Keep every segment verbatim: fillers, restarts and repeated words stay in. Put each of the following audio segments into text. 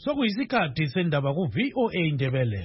Sokuyisikhathi sendaba ku V O A Ndebele.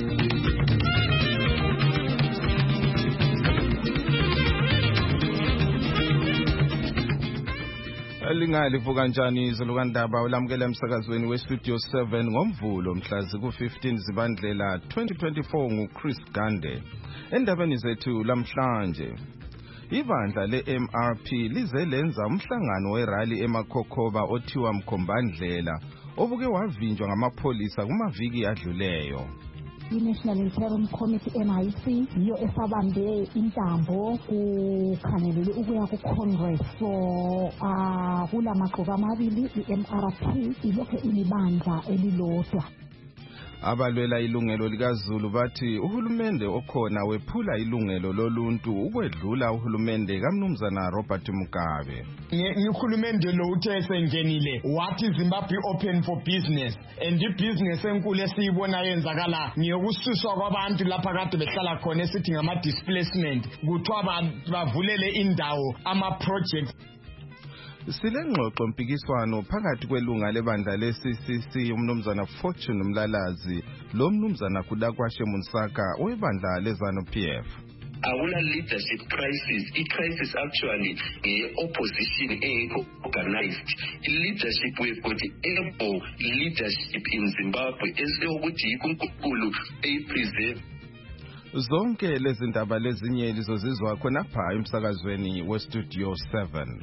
Lingalivu kanjani izolo kandaba ulamukela emsakazweni westudio seven ngomvulo mhla ziku fifteen Zibandlela twenty twenty-four nguChris Gande. Endabeni zethu lamhlanje, ibandla le-M R P lize lenza umhlangano werally eMakhokhoba othiwa Mkhombandlela obuke wavinjwa ngamapholisa kumaviki adluleyo. I-National Interim Committee N I C yiyo esabambe intambo kukhangelelwe ukuya ku-Congress. So uh, kula magqoka amabili i-M R P ilokhe ilibandla elilodwa. Abalwela ilungelo likaZulu bathi uhulumende okhona wephula ilungelo loluntu ukwedlula uhulumende kaMnumzana Robert Mugabe. Uhulumende lo uthe esengenile wathi Zimbabwe open for business, and ibusiness enkulu esiyibona yenzakala ngiyokususwa kwabantu lapha kade behlala khona esithi ngama displacement, kuthiwa bavulele indawo ama project. Silengxoxo mpikiswano phakathi kwelunga lebandla le-C C C umnumzana Fortune Mlalazi lo mnumzana Kudakwashe Munsaka webandla leZANU P F. Awula leadership crisis. I crisis actually a opposition a organized. Leadership, we've got able leadership in Zimbabwe esokuthi inkulu e preserve. Zonke lezi ndaba lezinye lizozizwa khona pha emsakazweni westudio seven.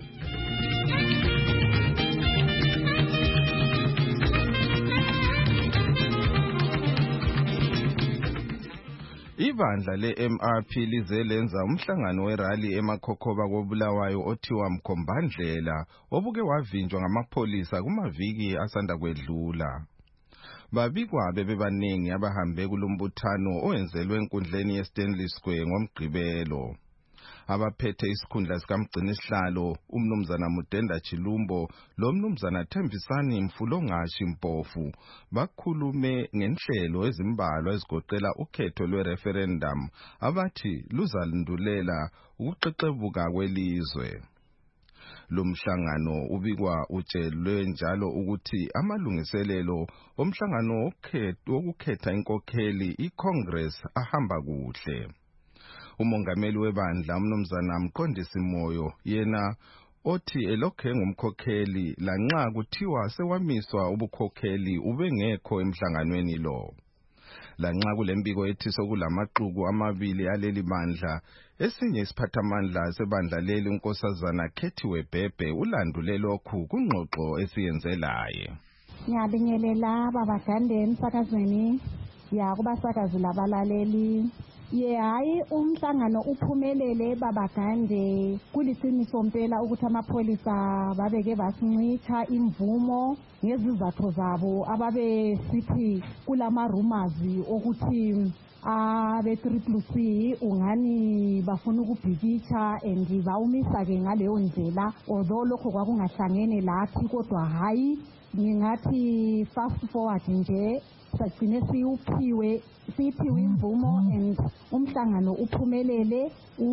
Ibandla le-M R P lize lenza umhlangano werally eMakhokhoba koBulawayo othiwa Mkhombandlela obuke wavinjwa ngamapholisa kumaviki asanda kwedlula. Babikwa bebebaningi abahambe kulombuthano owenzelwe enkundleni yeStanley Square ngomgqibelo. Abaphethe isikhundla sikamgcini sihlalo umnumzana Mudenda Chilumbo lo mnumzana Thembisani Mfulongashi Mpofu bakhulume ngenhlelo ezimbalwa ezigoqela ukhetho lwe-referendum abathi luzalandulela ukuxexebuka kwelizwe. Lumhlangano ubikwa utshelwe njalo ukuthi amalungiselelo omhlangano wokukhetha inkokheli iCongress ahamba kuhle. Umongameli webandla umnumzana Mqondisi Moyo yena othi elokhe ngumkhokheli lanxa kuthiwa sewamiswa ubukhokheli ubengekho emhlanganweni lo. Lanxa kulembiko ethi sokulamaxuku amabili aleli bandla, esinye isiphathamandla sebandla leli unkosazana Khethiwe Bhebhe ulandule lokhu kungxoxo esiyenzelaye. Ngiyabingelela babagande emsakazweni ya kubasakazi labalaleli. Ye hayi umhlangano uphumelele babagande, kuliqiniso mpela ukuthi amapholisa babeke basincitha imvumo ngezizathu zabo ababe sithi kulama rumors ukuthi abe triple C ungani bafuna ukubhikitsha and bawumisa ke ngaleyo ndlela, although lokho kwakungahlangene lathi kodwa hayi ngingathi fast forward nje sagcine siyuphiwe siphiwe imvumo and umhlangano uphumelele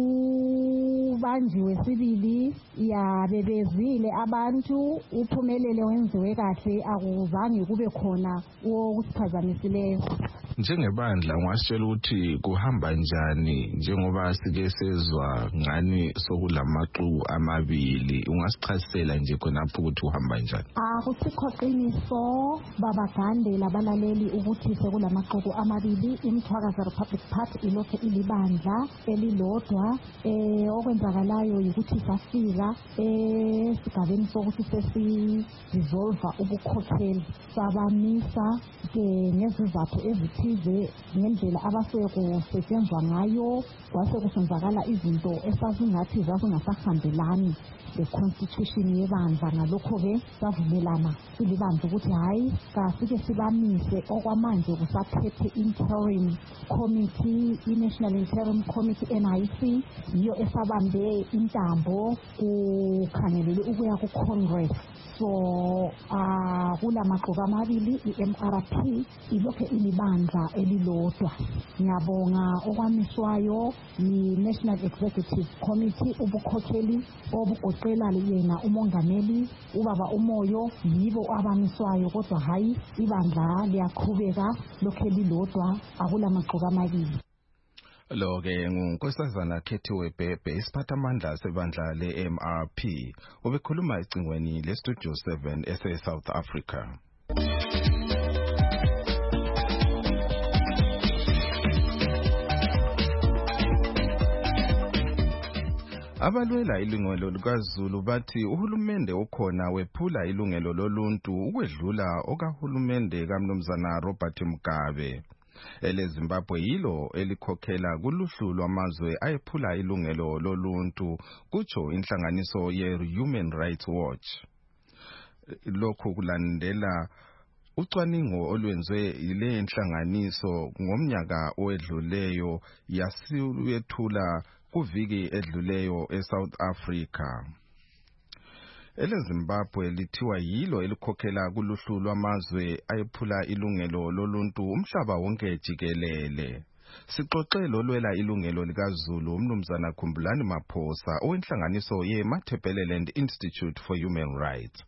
ubanjiwe sibili ya bebezile abantu, uphumelele wenziwe kahle, akuzange kube khona okusiphazamisileyo. Njengebandla ngasitshela ukuthi kuhamba njani njengoba sike sezwa ngani sokulamaxuku amabili, ungasichasisela nje khonapho ukuthi uhamba njani? Akusikho qiniso babagande labalaleli ukuthi sekulamaxuku amabili. iMthwakazi Republic Party ilokhe ilibandla elilodwa. eh okwenzakalayo ukuthi safika esigabeni sokuthi sesi dissolve ubukhokheli, sabamisa ke ngezizathu ezithize ngendlela abasuke kusetshenzwa ngayo, kwase kusenzakala izinto esazingathi zazingasahambelani le-constitution yebandla. Ngalokho ke savumelana silibandla ukuthi hayi kasike sibamise okwamanje kusaphethe interim committee, i-National Interim Committee N I C yiyo esabambe intambo kukhangelelwe ukuya ku-Congress. So uh, kula magqoka amabili i-M R P ilokhe ilibandla elilodwa. Ngiyabonga okwamiswayo ni-National Executive Committee ubukhokheli obugoqela iqela yena umongameli ubaba uMoyo yibo abamiswayo, kodwa hayi ibandla liyaqhubeka lokhe lilodwa, akulamaqoka amabili. Lo ke ngunkosazana Khethiwe Bhebhe, isiphathamandla sebandla le-M R P, ubekhuluma ecingweni le-Studio seven ese-South Africa. Abalwela ilungelo likaZulu bathi uhulumende okhona wephula ilungelo loluntu ukwedlula okahulumende kaMnumzana Robert Mugabe. Ele Zimbabwe yilo elikhokhela kuluhlu lwamazwe ayephula ilungelo loluntu, kutsho inhlanganiso ye-Human Rights Watch. Lokhu kulandela ucwaningo olwenziwe yile nhlanganiso ngomnyaka owedluleyo yasiyethula kuviki edluleyo eSouth Africa. Ele Zimbabwe lithiwa yilo elikhokhela kuluhlu lwamazwe ayephula ilungelo loluntu umhlaba wonke jikelele. Sixoxe lolwela ilungelo likaZulu uMnumzana Khumbulani Maphosa owenhlanganiso ye-Matabeleland Institute for Human Rights.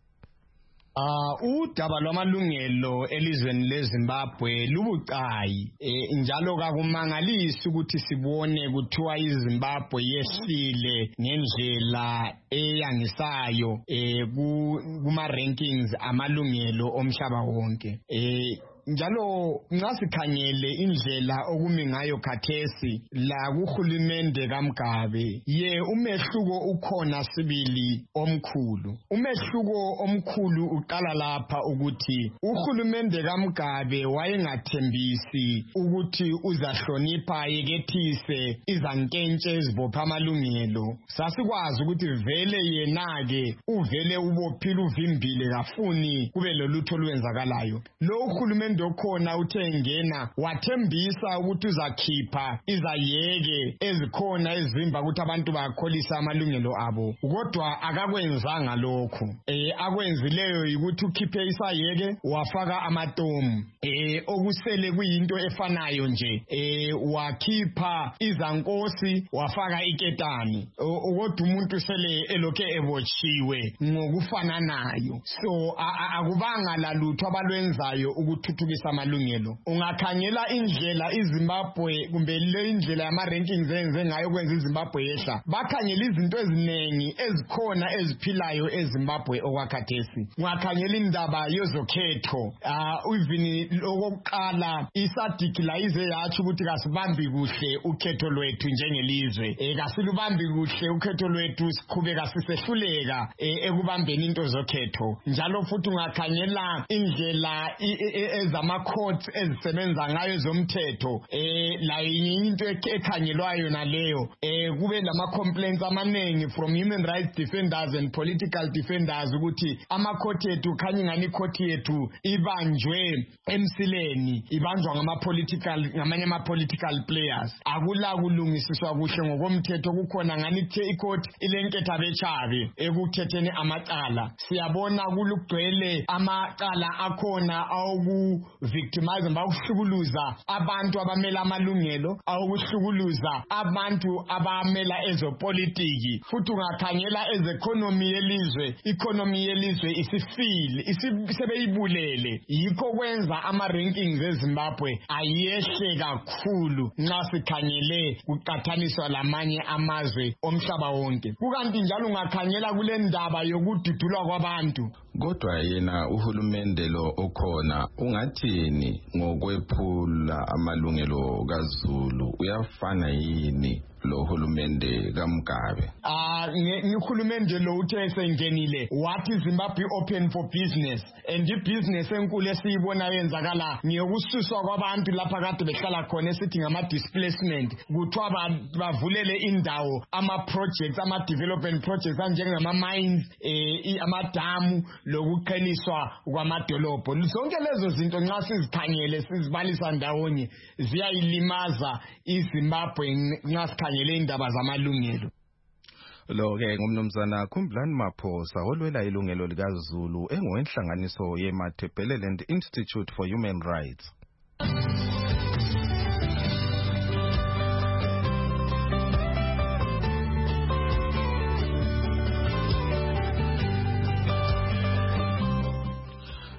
Uh, udaba lwamalungelo elizweni leZimbabwe lubucayi, e, njalo kakumangalisi ukuthi sibone kuthiwa iZimbabwe yehlile ngendlela eyangisayo e, kuma rankings amalungelo omhlaba wonke. E, njalo nxa sikhangele indlela okumi ngayo khathesi la kuhulumende kaMgabe, ye umehluko ukhona sibili omkhulu. Umehluko omkhulu uqala lapha ukuthi uhulumende kaMgabe wayengathembisi ukuthi uzahlonipha yekethise izankentshe ezibopha amalungelo. Sasikwazi ukuthi vele yena-ke uvele ubophile uvimbile kafuni kube lolutho olwenzakalayo. Lo uhulumende okhona uthe ngena wathembisa ukuthi uzakhipha izayeke ezikhona ezimba ukuthi abantu bakholisa amalungelo abo, kodwa akakwenzanga lokho. Eh akwenzileyo ukuthi ukhiphe isayeke wafaka amatomu, eh okusele kuyinto efanayo nje, eh wakhipha izankosi wafaka iketani, kodwa umuntu sele elokhe ebotshiwe ngokufananayo. So akubanga lalutho abalwenzayo ukuthuthukisa amalungelo. Ungakhangela indlela iZimbabwe kumbe le indlela yama rankings enze ngayo kwenza iZimbabwe yehla, bakhangela izinto eziningi ezikhona eziphilayo eZimbabwe okwakhathesi. Ungakhangela indaba yezokhetho, uh even lokuqala isadiki la ize yathi ukuthi kasibambi kuhle ukhetho lwethu njengelizwe, eh kasilubambi kuhle ukhetho lwethu, siqhubeka sisehluleka ekubambeni into zokhetho. Njalo futhi ungakhangela indlela ezama courts ezisebenza ngayo ezomthetho, eh la into ekhangelwayo naleyo, eh kube lama complaints amanengi from human rights defenders and political defenders ukuthi ama court ethu khanye ngani court yethu ibanjwe emsileni, ibanjwa ngama political ngamanye ama political players. Akula kulungisiswa kuhle ngokomthetho, kukhona ngani the icourt ilenketha bechabe ekuthetheni amacala. Siyabona kulugcwele amacala akhona awu victimize bakuhlukuluza abantu abamela amalungelo, awukuhlukuluza abantu abamela ezopolitiki. Futhi ungakhangela ezeconomy yelizwe, economy yelizwe isifile isebeyibulele. Yikho kwenza ama rankings eZimbabwe ayehle kakhulu nxa sikhangele kuqathaniswa lamanye amazwe omhlaba wonke. Kukanti njalo ungakhangela kule ndaba yokududulwa kwabantu, kodwa yena uhulumende lo okhona ungathini ngokwephula amalungelo kaZulu? Uyafana yini lo hulumende kaMgabe? Ah ngihulumende lo uthe sengenile wathi Zimbabwe open for business, and ibusiness enkulu esiyibona yenzakala ngiyokususwa kwabantu lapha kade behlala khona esithi ngama displacement, kuthiwa bavulele indawo ama projects ama development projects anjengama mines, eh amadamu lokuqheliswa kwamadolobho. Zonke lezo zinto nxa sizikhangele sizibalisa ndawonye ziyayilimaza iZimbabwe nxa sikhangele indaba zamalungelo. Lo ke ngumnumzana Khumbulani Maphosa olwela ilungelo likaZulu engowenhlanganiso ye-Matabeleland Institute for Human Rights.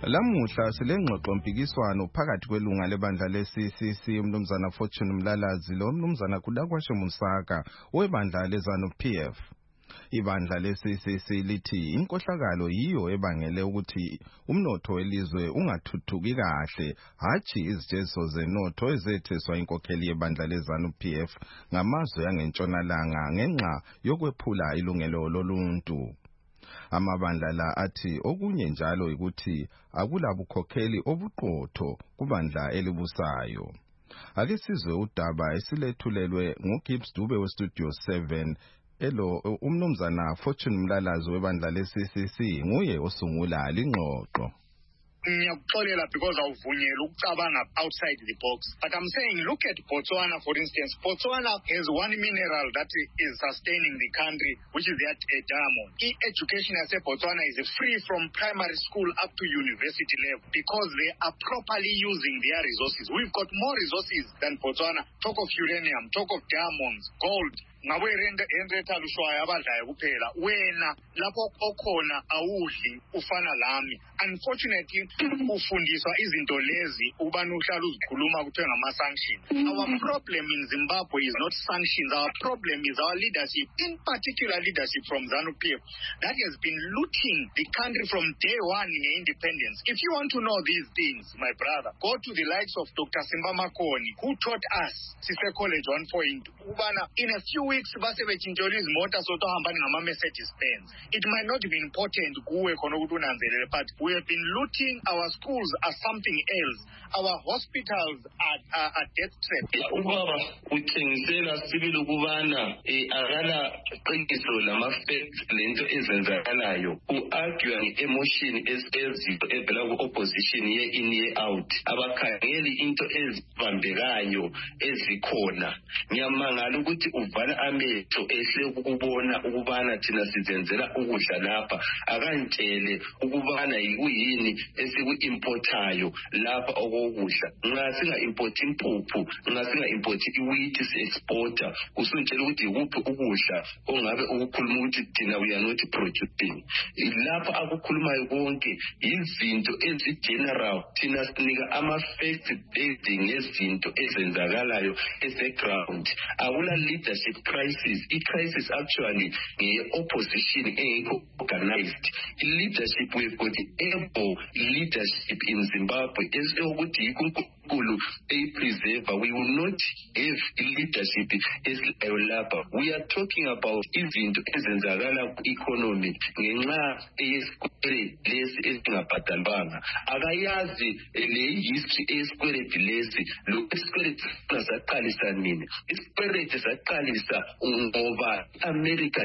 Lamuhla silengxoxo mpikiswano phakathi kwelunga lebandla le-C C C umnumzana Fortune Mlalazi lo mnumzana Kudakwashe Musaka webandla leZanu-P F. Ibandla le-C C C lithi inkohlakalo yiyo ebangele ukuthi umnotho welizwe ungathuthuki kahle, hatshi izjezo zenotho ezetheswa inkokheli yebandla leZanu-P F ngamazwe angentshonalanga ngenxa yokwephula ilungelo loluntu. Amabandla la athi okunye njalo ukuthi akulabukhokheli obuqotho kubandla elibusayo. Ake sizwe udaba esilethulelwe nguGibbs Dube weStudio seven. Elo umnumzana Fortune Mlalazi webandla le-C C C nguye osungula lingxoxo. Ngiyakuxolela because awuvunyelwa ukucabanga outside the box. But I'm saying, look at Botswana, for instance. Botswana has one mineral that is sustaining the country, which is that uh, diamond. E-education, I say Botswana is free from primary school up to university level because they are properly using their resources. We've got more resources than Botswana. Talk of uranium, talk of diamonds, gold. Ngabe Henrietta Lushwaya abadlayo kuphela wena lapho okhona awudli ufana lami. Unfortunately ufundiswa izinto lezi ubani uhlala uzikhuluma kuthiwa ngama sanctions. Our problem in Zimbabwe is not sanctions. Our problem is our leadership, in particular leadership from ZANU-P F that has been looting the country from day one in independence. If you want to know these things, my brother, go to the likes of Doctor Simba Makoni, who taught us Sise College one point. Ubana in a few weeks base bechintshola izimota sotohamba ngama Mercedes Benz. It might not be important kuwe khona ukuthi unanzelele, but we have been looting. Our schools are something else. Our hospitals are, are, are death traps. Ubaba uthengisela sibili ukubana akala qiniso lama facts lento ezenzakalayo. U-argue nge-emotion ezizito evela ku-opposition ye-in ye-out. Abakhangeli into ezibambekayo ezikhona. Ngiyamangala ukuthi uvala amehlo ehle ukubona ukubana thina sizenzela ukudla lapha. Akantshele ukubana yikuyini esiku-importayo lapha okokudla. Nxa singa-import impuphu, nxa singa-import iwheat si-exporter, usuntshela ukuthi yikuphi ukudla ongabe ukukhuluma ukuthi thina we are not producing. Lapha akukhulumayo konke izinto ezi-general, thina sinika ama-facts based ngezinto ezenzakalayo ese-ground. Akula leadership crisis. I-crisis actually nge-opposition engekho organized. I-leadership, we've got able leadership in Zimbabwe esokuthi yikunkulu eyi-preserver. We will not have leadership esilayo lapha. We are talking about izinto ezenzakala ku-economy ngenxa eyesikwele lesi esingabhadalwanga. Akayazi le-history eyesikweleti lesi. Lo isikweleti saqalisa nini? Isikweleti saqalisa ngoba America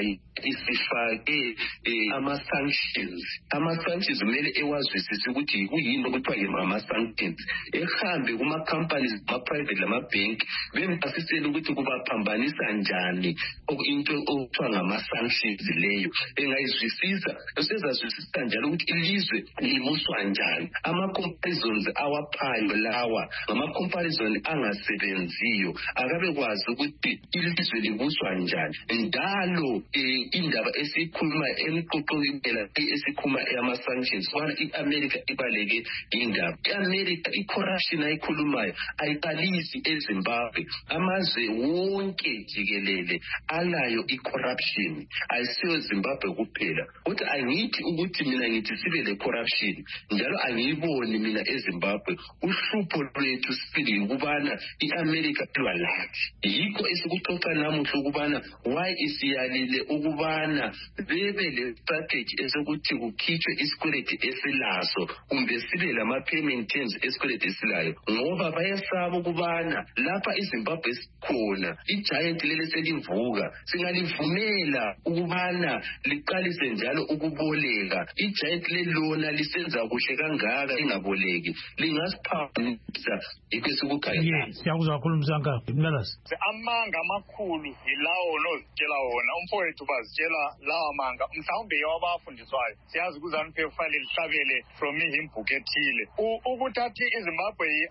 isifake ama-sanctions. Ama-sanctions kumele ewazwisise ukuthi kuyini okuthiwa ama-sanctions. Ehambe kuma-companies, ama-private lama-bank, bempasisele ukuthi kubaphambanisa njani into okuthiwa ngama-sanctions leyo. Engayizwisisa, usezazwisisa njalo ukuthi ilizwe libuswa njani. Ama-comparisons awaphayo lawa, ngama-comparison angasebenziyo. Akabe kwazi ukuthi ilizwe libuswa njani. Njalo indaba esikhuluma emqoqweni esikhuluma ama-sanctions, kwana i-America ibaleke indaba. I-America i-corruption ayikhulumayo ayiqalisi eZimbabwe. Amazwe wonke jikelele alayo i-corruption. Ayisiyo Zimbabwe kuphela. Kodwa angithi ukuthi mina ngithi sibe le-corruption. Njalo angiyiboni mina eZimbabwe. Uhlupho lwethu sibili ukubana i-America ilwa lathi. Yikho esikuxoxa namuhla ukubana why isiyalile ukubana bebe le strategy esokuthi kukhitshwe isikweleti esilaso kumbe sibe lama-payment terms esikweleti esilayo. Ngoba bayasaba ukubana lapha iZimbabwe esikhona i-giant lele selivuka, singalivumela ukubana liqalise njalo ukuboleka. I-giant lelona lisenza kuhle kangaka lingaboleki, lingasiphambanisa ikwesikukhayo. Siyakuzwa kakhulu Mzanka Mlalazi. Amanga amakhulu yilawo nozitshela wona. Umfowethu bazitshela lawa manga mhlawumbe yawabafundiswayo. Siyazi kuZANU-P F fanele lihlabele from ihimbuku ethile ukuthathi iZimbabwe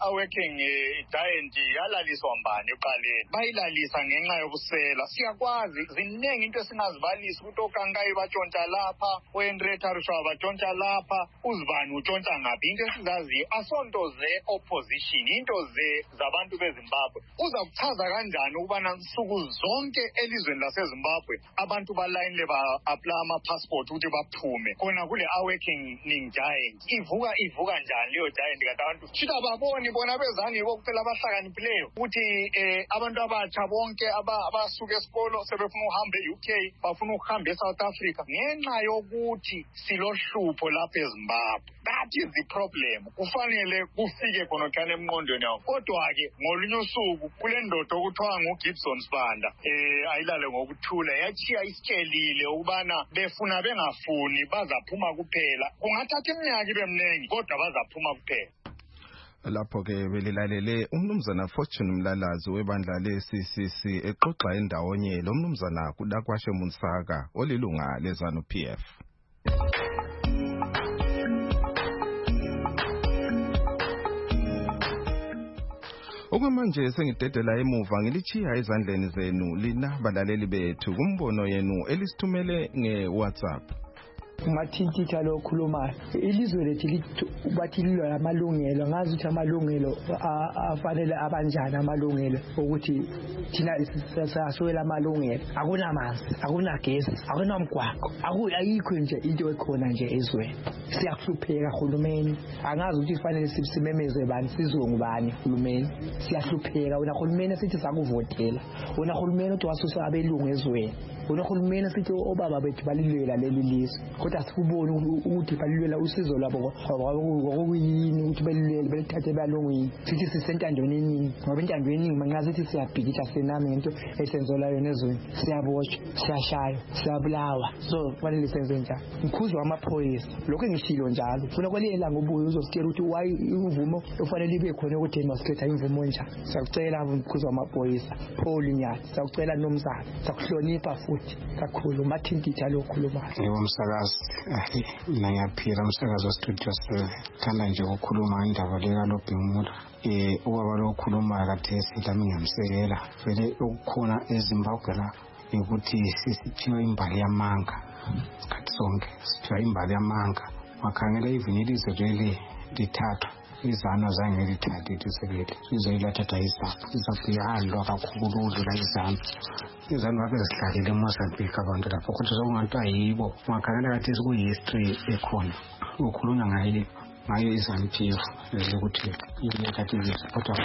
awakening giant yalaliswa mbani eqaleni bayilalisa ngenxa yokusela siyakwazi ziningi into esingazibalisa ukuthi okankayi batshontsha lapha oyenretarisha batshontsha lapha uzibani utshontsha ngaphi into esizaziyo asonto ze-opposition into ze zabantu bezimbabwe uza kuchaza kanjani ukubana nsuku zonke elizweni lasezimbabwe abantu balayinile ba-apply ama-passport ukuthi baphume khona kule awakening giant ivuka ivuka njani leyo giant kanti abantu shita baboni bona bezange bokuphela abahlakaniphileyo ukuthi eh abantu abatsha bonke abasuka esikolo sebefuna ukuhamba e-U K bafuna ukuhamba e-South Africa ngenxa yokuthi silohlupho lapha eZimbabwe. That is the problem. Kufanele kufike khona kana emqondweni yawo kodwa-ke ngolunye usuku kule ndoda okuthiwa nguGibson Sibanda eh ayilale ngokuthula yachiya isitshelile ukubana befuna bengafuni bazaphuma kuphela kungathatha iminyaka ibe mningi kodwa bazaphuma kuphela. Lapho-ke belilalele umnumzana Fortune Mlalazi webandla le-C C C exoxa endawonye lo mnumzana kuDakwashe Munsaka olilunga leZANU P F. Okwamanje sengidedela emuva ngilichiya ezandleni zenu lina balaleli bethu kumbono yenu elisithumele nge-WhatsApp. Mathintitha lo khulumayo ilizwe lethu bathi lilo lamalungelo ngazi ukuthi amalungelo afanele abanjani amalungelo ukuthi thina saswela amalungelo akunamanzi akunagesi akunamgwaqo akuyikho nje into ekhona nje ezweni siyahlupheka hulumeni angazi ukuthi kufanele simemeze bani sizwe ngubani hulumeni siyahlupheka wena hulumeni sithi sakuvotela wena hulumeni uthi wasusa abelungu ezweni wena hulumeni sithi obaba bethu balilela leli lizwe kodwa sikubona ukuthi balilwela usizo lwabo ngokuyini ukuthi belilele belithathe balongweni sithi sisentandweni eningi ngoba intando eningi mangazi ukuthi siyabhikisha senami ngento esenzola yona ezweni siyaboshwa siyashaya siyabulawa so kufanele senze njani mkhuzi wamaphoyisa lokho ngishilo njalo funa kwaliyela ngobuye uzositshela ukuthi why imvumo ofanele ibe khona ukuthi masikhetha imvumo njani siyakucela mkhuzi wamaphoyisa Paul Nyathi siyakucela nomzana siyakuhlonipha futhi kakhulu mathintitha lo khulumayo yebo msakazi mina ngiyaphila umsakazi wa-Studio seven thanda nje ukukhuluma indaba leka loBhengula eh ubaba lo khuluma kathesi lami ngiyamsekela vele ukukhona eZimbabwe la ukuthi sisiphiwa imbali yamanga isikhathi sonke siphiwa imbali yamanga makhangela ivinilizo leli lithathu izano zange lithathe isekele izoyilathatha izapho izapho iyahandlwa kakhulu udlula izano izano babe zihlalile eMozambique abantu lapho kodwa sokungathi ayibo makhangela kathesi ku-history ekhona ukhulunywa ngayo ngayo iZANU P F ukuthi ilethathe izapho kodwa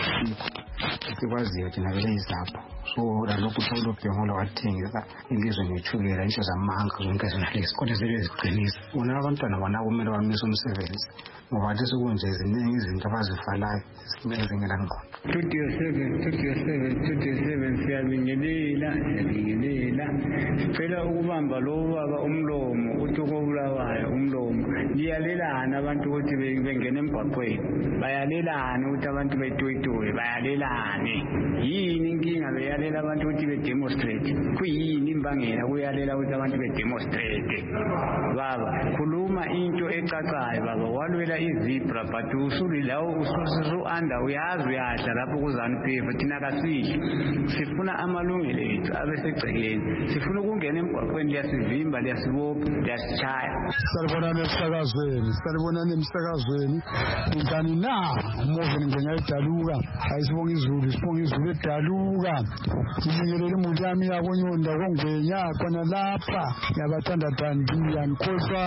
sikwaziyo thina vele izapho so lalokhu uthole uBhengula wathengisa ilizwe ngethukela into zamanga zonke zinalezi kodwa zibe ziqinisa bona abantwana bona kumele bamise umsebenzi ngoba lesokunje ziningi izinto abazifalayo ezingela ngqondo. Studio seven Studio seven Studio seven siyabingelela siyabingelela phela ukubamba lo baba umlomo uthi ukubulawayo umlomo liyalelana abantu ukuthi bengene emgwaqweni bayalelana ukuthi abantu betoyitoye bayalelane yini inkinga beyalela abantu ukuthi bedemonstrate kuyini imbangela kuyalela ukuthi abantu bedemonstrate baba khuluma into ecacayo baba walwela izibra but usuli lawo ususizo anda uyazi uyahla lapho kuZANU P F thina kasihli sifuna amalungelo ethu abesegcekeni sifuna ukungena emgwaqweni liyasivimba liyasibopha liyasichaya salibona nemsakazweni salibona nemsakazweni ngani na umoveni ngenyayidaluka ayisibonga izulu sibonga izulu edaluka ngibingelele imuli yami yakonyonda kongenya khona lapha yabathanda dandiya nkhosa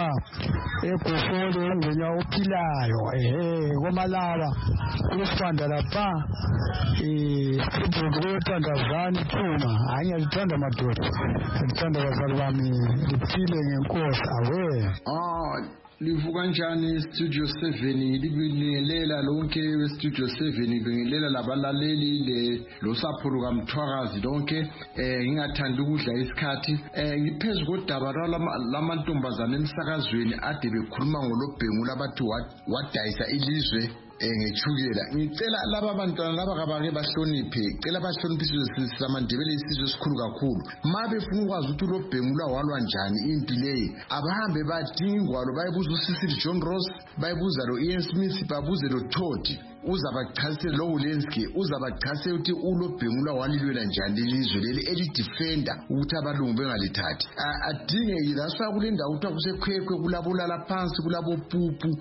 egofole ongenya ophilayo ehe komalala kulesifanda lapha eh ibhuku lothandazana ithuma hayi ngiyalithanda madoda ngithanda abazali bami liphile ngenkosi awe ah livuka kanjani Studio seven libingelela lonke we-Studio seven libingelela labalaleli le losapho lukaMthwakazi lonke eh ngingathanda ukudla isikhathi eh ngiphezulu kodaba lamantombazana emsakazweni ade bekhuluma ngoloBhengula bathi wadayisa ilizwe ngethukela ngicela laba bantwana laba kabake bahloniphe cela bahloniphe isizwe samandebele isizwe esikhulu kakhulu mabe funa ukwazi ukuthi loBhengula walwa njani impi leyi abahambe badingwa lo bayibuza uSisili John Ross bayibuza lo Ian Smith babuze lo Toti uzabachasisela lo Zelensky uzabachasisela ukuthi uLobhengula walilwela njani ilizwe leli elidefender ukuthi abalungu bengalithathi adinge yilasa kule ndawo ukuthi kusekhwekhwe kulabulala phansi kulabo pupu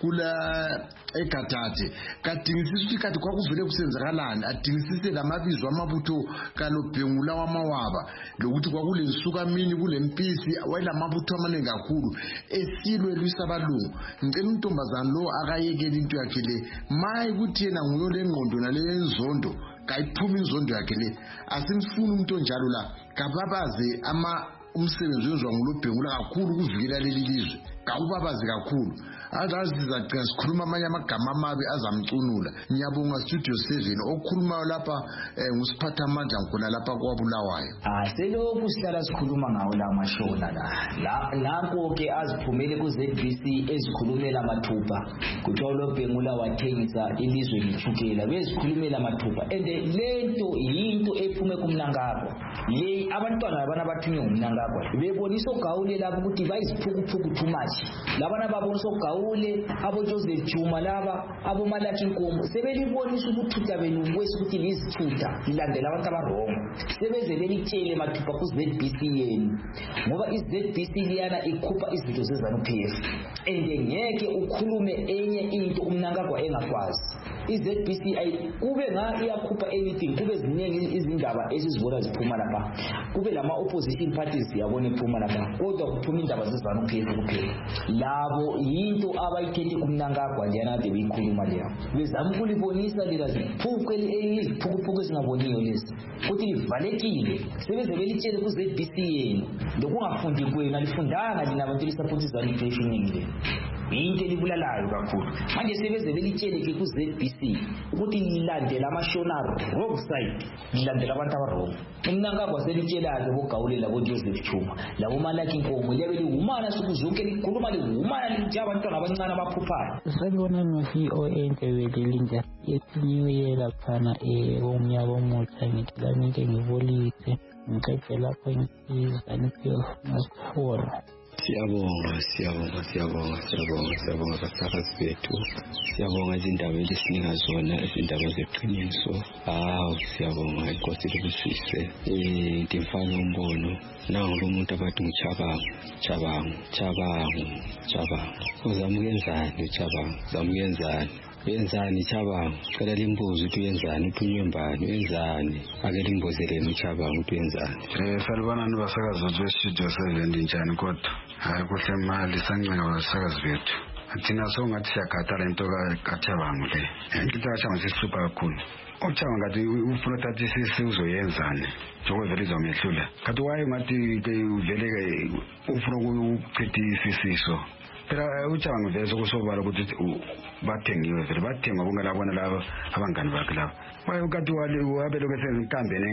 kula egatate kadingisisa ukuthi kade kwakuvele kusenzakalani adingisise lamabizo amabutho kaLobhengula wamawaba lokuthi kwakule nsuka mini kule mpisi wayelamabutho amaningi kakhulu esilwe lwisabalungu ngicela untombazana lo akayekela into yakhe le maye ukuthi yena nguyo lengqondo nale enzondo kayiphuma inzondo yakhe le asimfuna umuntu onjalo la kababaze ama umsebenzi wenziwa nguLobhengula kakhulu ukuvikela leli lizwe kawubabazi kakhulu azaziza sikhuluma amanye amagama amabi azamcunula ngiyabonga Studio seven okhulumayo lapha ngusiphatha amandla ngkhona lapha kwaBulawayo ah selokhu sihlala sikhuluma ngawo la mashona la lapho ke aziphumele ku Z B C ezikhulumela amathupha kuthiwa uLobhengula wathengisa ilizwe lithukela bezikhulumela amathupha and lento yinto ephume kumnangagwa le abantwana abana bathunywe ngumnangagwa bebonisa ogawule lapho ukuthi bayiziphukuphuku too much labana babonisa ogawule abo Joseph Juma laba abo Malaki Nkomo sebelibonisa ukuthutha belungu wesikuthi lizithutha lilandela abantu abarongo sebeze belitshele mathupha ku Z B C yeni ngoba i Z B C liyana ikhupha izinto zezanu P F ende ngeke ukhulume enye into umnangagwa engakwazi i Z B C ay kube nga iyakhupha anything kube ziningi izindaba ezizibona ziphuma lapha kube lama opposition parties yabona iphuma lapha kodwa kuphuma indaba zezanu P F kuphela labo yinto abayithethe kumnangagwa njana de beyikhuluma leyo bezama ukulibonisa lila ziphukwe iziphukuphuku ezingaboniyo lezi ukuthi livalekile sebeze belitshele ku Z B C yenu lokungafundi kwenu alifundanga lina abantu lisapoti zani pheshingile into libulalayo kakhulu manje sebeze belitshele ke ku Z B C ukuthi lilandela amashonaro wrong side lilandela abantu abarongo umnangagwa selitshelaze bogawulela bo Joseph Chuma labo Malaki Nkomo liyabe lihumana sokuzonke likhuluma lihumana lijaba abantwana abancane abaphuphayo sabona nofi o entebelilinja yetinyiwe laphana eomnyaka omutsha ngithi lami nke ngibolise ngiqede lapho ngisiza niphiwe masifora Siyabonga, siyabonga, siyabonga, siyabonga, siyabonga abasakazi bethu. Siyabonga izindaba elisinika zona, izindaba zeqiniso. Hawu, siyabonga inkosi libusise. Eh, ndimfana umbono. Nangu umuntu abathi ngichabango, chabango, chabango, chabango. Uzamukenzani chabango? Uzamukenzani? Wenzani chabango? Cela limbuzo ukuthi wenzani, uthi unyembani, wenzani? Ake limbozeleni uchabango ukuthi wenzani. Eh, salibana nabasakazi bestudio seven njani kodwa? Hayi kuhle mali sancenga abasakazi bethu. Thina songathi siyakhathala into kaChabango le. Into kaChabango sisipha kakhulu. uChabango ngathi ufuna ukuthi sisi uzoyenzani. Njengoba izomehlula. Kanti waye ngathi ke uvele ufuna ukuchitha isisiso. Phela uChabango vele sokusobala ukuthi bathengiwe vele bathenga kungalabona laba abangani bakhe laba. Waye kanti wale wabe lokho sezinkambeni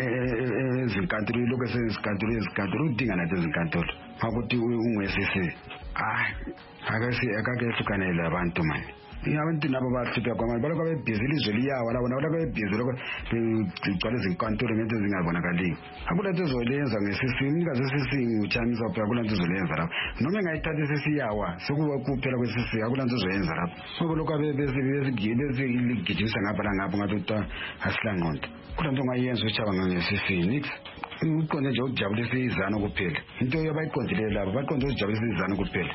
ezinkantolo lokho sezinkantolo ezinkantolo udinga nathi ezinkantolo. Akuthi ungwesisi. Ah, akase akakehlukane abantu manje. Abantu nabo bahlupha kwamanje baloko bebhizi ilizwe liyawa labo nabo bebhizi lokho begcwala izinkantolo ngento ezingabonakali. Akulanto ezolenza ngesisi umnikazi sisi uchamisa phela akulanto ezolenza lapho. Noma engayithatha sisi yawa sekuba kuphela kwesisi akulanto ezoyenza lapho. Ngoba lokho bezibezigile bezigijisa ngapha la ngapha ngathi asilanqonto. Kulanto ngayenza uChabango ngesisi uqonde nje ukujabulisa izana kuphela. Into yabayiqondile labo baqonde ukujabulisa izana kuphela.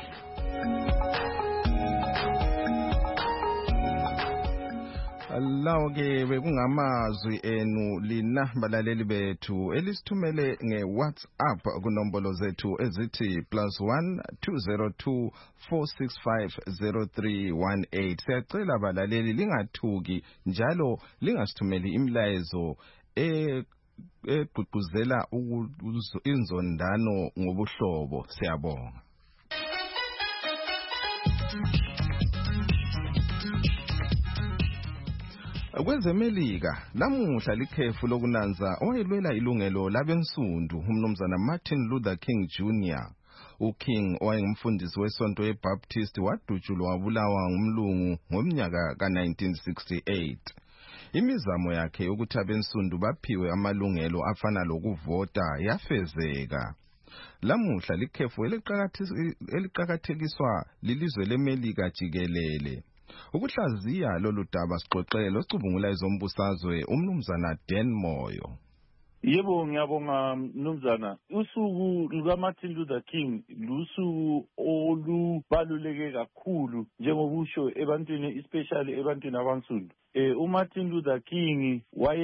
Lawo ke bekungamazwi enu lina balaleli bethu elisithumele ngeWhatsApp kunombolo zethu ezithi plus one two zero two four six five zero three one eight. Siyacela balaleli lingathuki njalo lingasithumeli imlayezo e egqugquzela inzondano ngobuhlobo. Siyabonga. Kwezemelika lamuhla likhefu lokunanza owayelwela ilungelo labensundu umnumzana Martin Luther King Junior uKing owayengumfundisi wesonto eBaptist wadutshulwa wabulawa ngumlungu ngomnyaka ka nineteen sixty-eight. Imizamo yakhe yokuthi abensundu baphiwe amalungelo afana lokuvota yafezeka. Lamuhla likhefu eliqakathekiswa lilizwe leMelika jikelele. Ukuhlaziya lolu daba sixoxele ocubungula ezombusazwe umnumzana Dan Moyo. Yebo ngiyabonga mnumzana. Usuku lukaMartin Luther King lusuku olubaluleke kakhulu njengokusho ebantwini especially ebantwini abansundu. Eh uMartin Luther King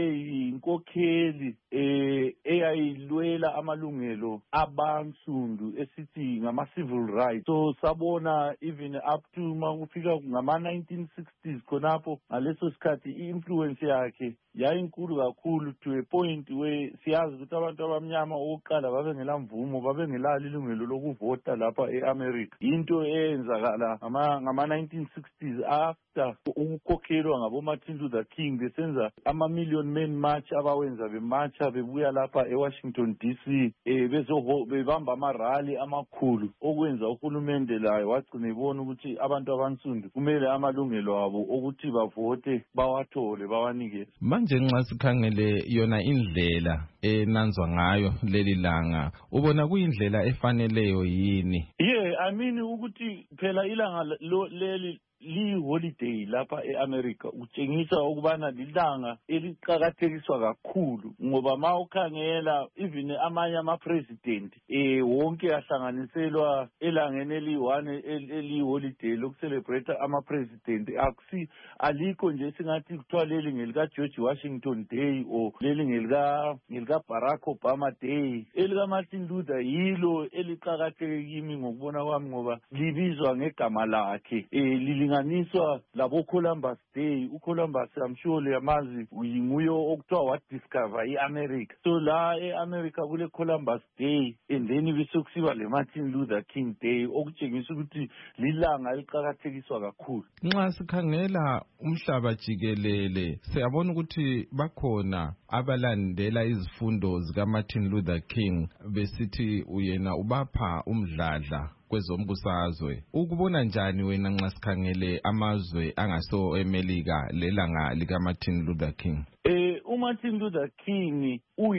wayeyinkokheli eh eyayilwela amalungelo abansundu esithi ngama civil rights. So sabona even up to makufika ngama nineteen sixties khonapho ngaleso sikhathi i-influence yakhe yayinkulu kakhulu to a point where siyazi ukuthi abantu abamnyama oqala babengela mvumo babengelalo ilungelo lokuvota lapha eAmerica. Into eyenzakala ngama ngama nineteen sixties after ukukhokhelwa ngabo Martin Luther King besenza ama million men march abawenza bemarcha bebuya lapha eWashington D C eh bezo bebamba ama rally amakhulu okwenza uhulumende layo wagcina ibona ukuthi abantu abansundu kumele amalungelo abo ukuthi bavote bawathole bawanikeze. Manje nxa sikhangele yona indlela enanzwa ngayo leli langa ubona kuyindlela efaneleyo yini? Yeah, I mean ukuthi phela ilanga leli li holiday lapha eAmerica utshengisa ukubana lilanga eliqhakathekiswa kakhulu ngoba mawukhangela even amanye ama president eh wonke ahlanganiselwa elangeni eliyi-one eli holiday lokucelebrate ama president akusi alikho nje singathi kuthiwa leli ngelika George Washington Day or leli ngelika ngelika Barack Obama Day. Elika Martin Luther yilo eliqhakatheke kimi ngokubona kwami ngoba libizwa ngegama lakhe eh linganiswa labo Columbus Day. uColumbus I'm sure leyamazi uyinguyo okuthiwa what discover iAmerica. So la eAmerica kule Columbus Day and then bisukusiba le Martin Luther King Day okutshengisa ukuthi lilanga eliqhakathekiswa kakhulu. Nxa sikhangela umhlaba jikelele siyabona ukuthi bakhona abalandela izifundo zika Martin Luther King besithi uyena ubapha umdladla kwezombusazwe. Ukubona njani wena nxa sikhangele amazwe angaso eMelika lelanga lika Martin Luther King? Eh uMartin Luther King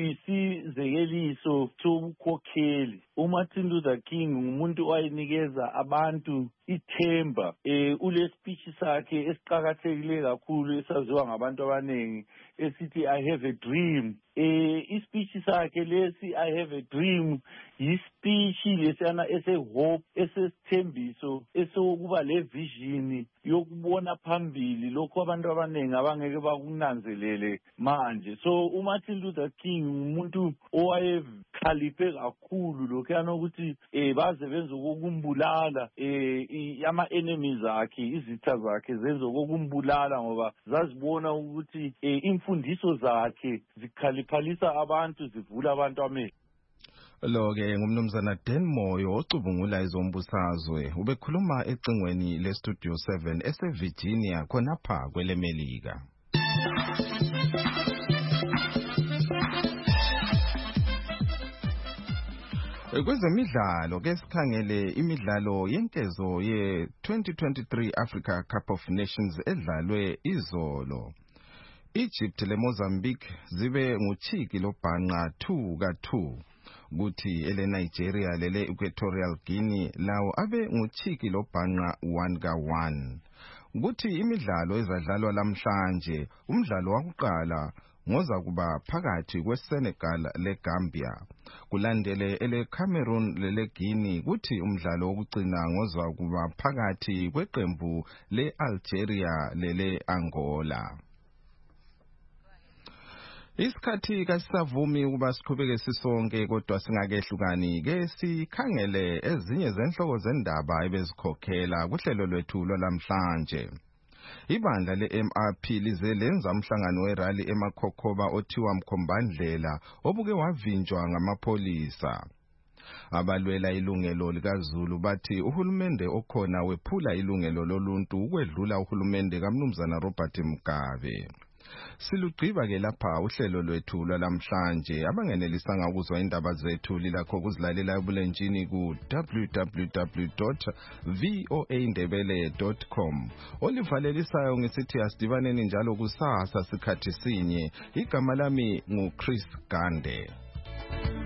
uyisizekeliso sobukhokheli. uMartin Luther King ngumuntu owayenikeza abantu ithemba. Eh ule speech sakhe esiqhakathekile kakhulu esaziwa ngabantu abanengi esithi I have a dream. Eh ispeech sakhe lesi I have a dream yispeech lesiyana ese hope esesithembiso esokuba le vision yokubona phambili lokho abantu abanengi abangeke bakunanzelele manje. So uMartin Luther King umuntu owayekhaliphe kakhulu lokho yana ukuthi eh baze benze ukumbulala eh ama enemies akhe izitha zakhe zenze ukumbulala ngoba zazibona ukuthi imfundiso zakhe zikhaliphalisa abantu zivula abantu amehlo. Lo ke ngumnumzana Dan Moyo ocubungula izombusazwe ubekhuluma ecingweni le Studio seven ese Virginia khonapha kwelemelika. Kwezemidlalo ke sikhangele imidlalo yenkezo ye twenty twenty-three Africa Cup of Nations edlalwe izolo. Egypt le Mozambique zibe nguchiki lobhanqa two ka two. Kuthi ele Nigeria lele Equatorial Guinea lawo abe nguchiki lobhanqa one ka one. Kuthi imidlalo ezadlalwa lamhlanje umdlalo wakuqala ngoza kuba phakathi kweSenegal leGambia kulandele ele Cameroon lele Guinea kuthi umdlalo wokugcina ngoza kuba phakathi kweqembu leAlgeria lele Angola. Isikhathi kasisavumi ukuba siqhubeke sisonke kodwa singakehlukani ke sikhangele ezinye zenhloko zendaba ebezikhokhela kuhlelo lwethu lwalamhlanje. Ibandla le-M R P lize lenza umhlangano werally emakhokhoba othiwa Mkhombandlela obuke wavinjwa ngamapholisa. Abalwela ilungelo likaZulu bathi uhulumende okhona wephula ilungelo loluntu ukwedlula uhulumende kamnumzana Robert Mugabe. Silugqiba ke lapha uhlelo lwethu lwalamhlanje. Abangenelisanga ukuzwa indaba zethu lilakho kuzilalela ebulenjini ku w w w dot voa ndebele dot com. Olivalelisayo ngisithi asidibaneni njalo kusasa sikhathi sinye. Igama lami ngu Chris Gande.